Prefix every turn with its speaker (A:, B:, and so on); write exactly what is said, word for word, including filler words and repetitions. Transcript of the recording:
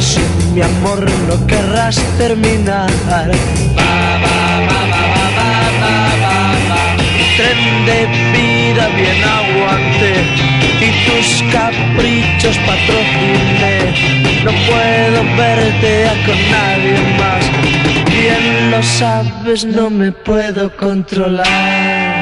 A: Si mi amor no querrás terminar, va, va, va, va, va, va, va, va, va. Tren de vida bien aguante y tus caprichos patrocine. No puedo verte a con nadie más, bien lo sabes, no me puedo controlar.